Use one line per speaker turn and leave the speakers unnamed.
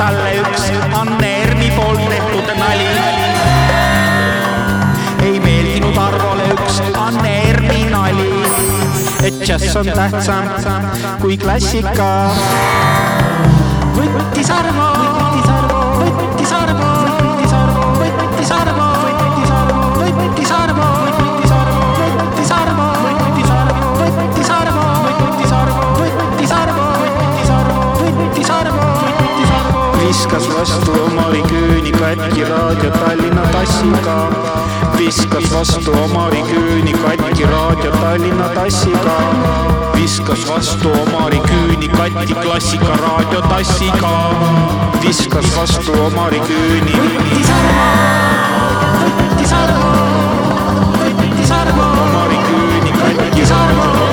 talle üks Anne Ermi poolt tehtud nali. Ei meeldinud Arvole üks Anne Ermi nali, et džäss on tähtsam kui klassika. Võttis Arvo, võttis Arvo, võttis Arvo, võttis Arvo, võttis Arvo, võttis Arvo, võttis Arvo, võttis Arvo, võttis Arvo, võttis Arvo, võttis Arvo, võttis Arvo, võttis Arvo, võttis Arvo, võttis Arvo. Viskas vastu Omari Küüni katki raadio Tallinna tassiga. Viskas vastu Omari Küüni katki raadio Tallinna tassiga. Viskas vastu Omari Küüni katki klassika raadio tassiga. Viskas vastu Omari Küüni. Võttis Arvo, võttis Arvo, võttis Arvo. Omari Küüni katki Arvo.